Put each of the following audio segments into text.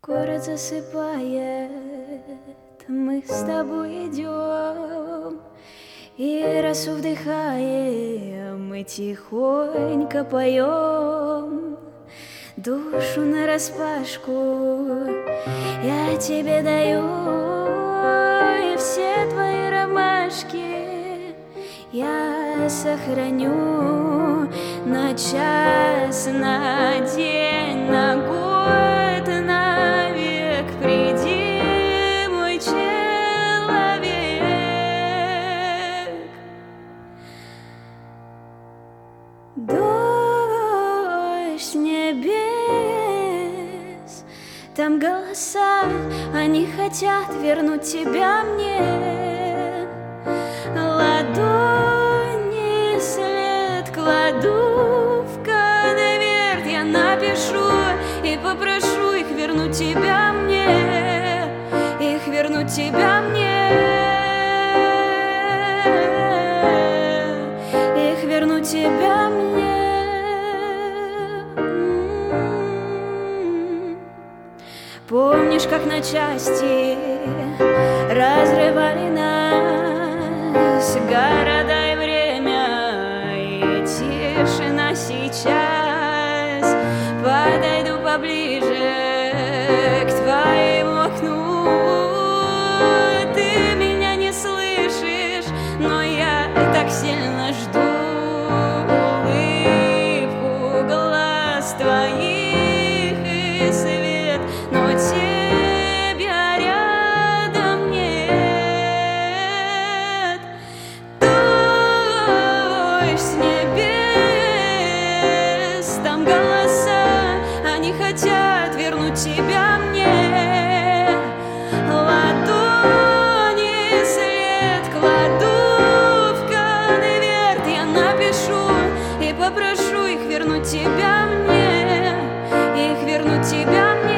Город засыпает, мы с тобой идем, и росу вдыхаем, мы тихонько поем. Душу нараспашку я тебе даю, и все твои ромашки я сохраню на час, на день, на год, навек. Приди, мой человек. Дождь с небес, там голоса, они хотят вернуть тебя мне. Ладони след кладу в конверт, я напишу и попрошу их вернуть тебя мне, их вернуть тебя мне, их вернуть тебя мне. Помнишь, как на части разрывали нас города и время, и тишина сейчас? Подойду поближе к твоему окну. Ты меня не слышишь, но я так сильно жду улыбку глаз твоих и свет, но тебя рядом нет. Дождь с небес, там голоса, они хотят вернуть тебя мне. Ладони след кладу в конверт, я напишу и попрошу их вернуть тебя мне, их вернуть тебя мне.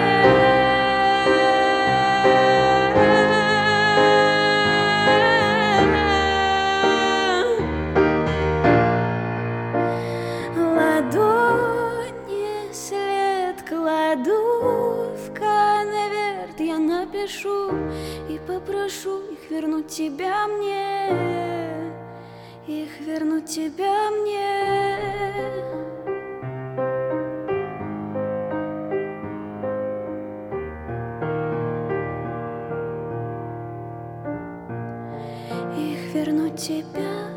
Ладони след кладу в конверт, я напишу и попрошу их вернуть тебя мне, их вернуть тебя мне. Их вернуть тебя.